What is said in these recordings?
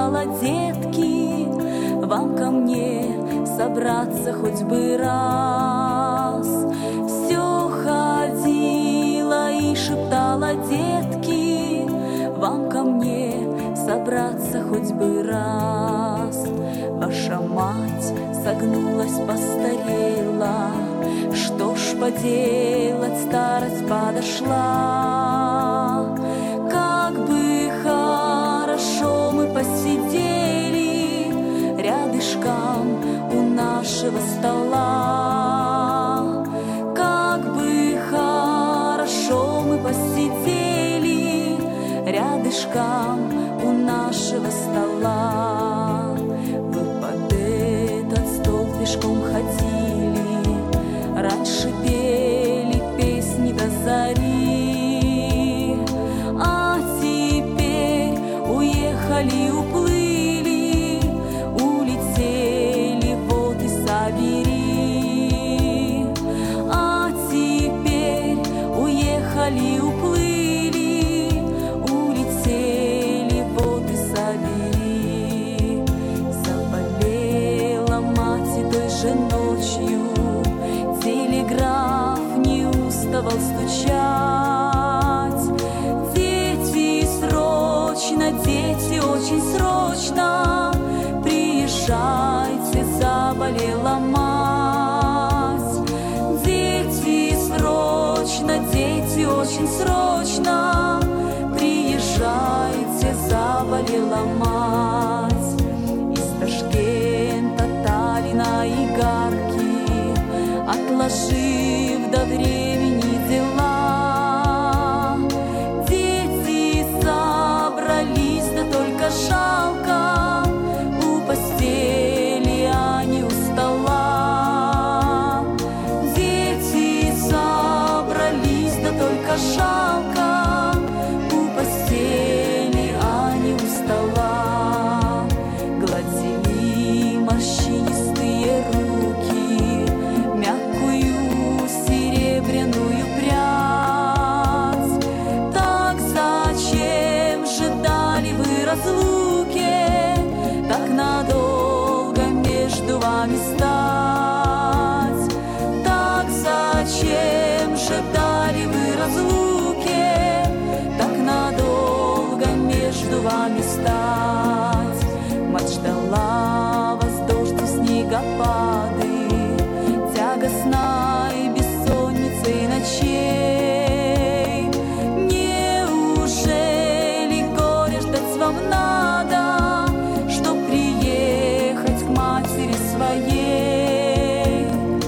шептала: детки, вам ко мне собраться хоть бы раз. Все ходила и шептала: детки, вам ко мне собраться хоть бы раз. Ваша мать согнулась, постарела, что ж поделать, старость подошла. Как бы хорошо мы посидели рядышком у нашего стола. Как бы хорошо мы посидели рядышком у нашего стола. Вы под этот стол пешком ходили, раньше пели песни до зари, а теперь уехали, уплыли, улетели, вот и собери. А теперь уехали, уплыли, улетели, вот и собери. Заболела мать и той же ночью, телеграф не уставал стучать. Дети, срочно, дети, очень срочно, приезжайте, заболела мать. Дети, срочно, дети, очень срочно, приезжайте, заболела мать. Из Ташкента, Таллина, Игарки, отложив до времени дела, дети собрались, да только жалко, у постели они у стола. Дети собрались, да только жалко, у постели они у стола. Гладили морщинистые руки мягкую серебряную прядь. Так зачем же дали вы разлуки, так надолго между вами стать? Так зачем же дали вы разлуки, так надолго между вами стать? Мать ждала вас, дождь и снегопады, тягостной бессонницей ночей. Неужели горе ждать вам надо, чтоб приехать к матери своей?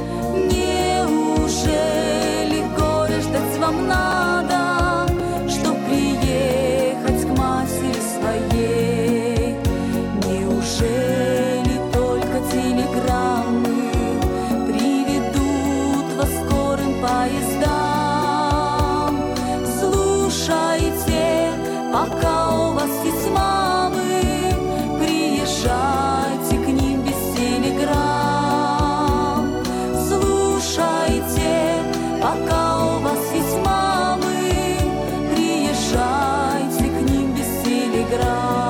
Неужели горе ждать вам надо, чтоб приехать к матери своей? Неужели только телеграммы приведут вас скорым поездам? Слушайте, пока у вас есть мамы, приезжайте к ним без телеграмм. Слушайте, пока у вас есть мамы, приезжайте к ним без телеграмм.